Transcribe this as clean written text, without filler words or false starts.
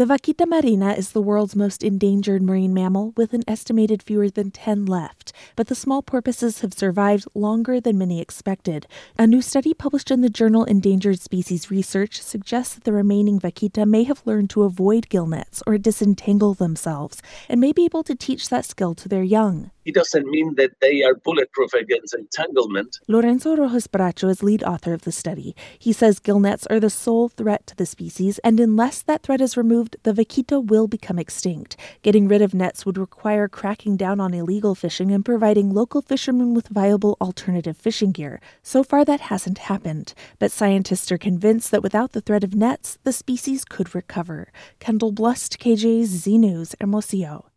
The vaquita marina is the world's most endangered marine mammal, with an estimated fewer than 10 left. But the small porpoises have survived longer than many expected. A new study published in the journal Endangered Species Research suggests that the remaining vaquita may have learned to avoid gill nets or disentangle themselves, and may be able to teach that skill to their young. It doesn't mean that they are bulletproof against entanglement. Lorenzo Rojas Bracho is lead author of the study. He says gill nets are the sole threat to the species, and unless that threat is removed, the vaquita will become extinct. Getting rid of nets would require cracking down on illegal fishing and providing local fishermen with viable alternative fishing gear. So far, that hasn't happened. But scientists are convinced that without the threat of nets, the species could recover. Kendall Blust, KJZ News, Hermosillo.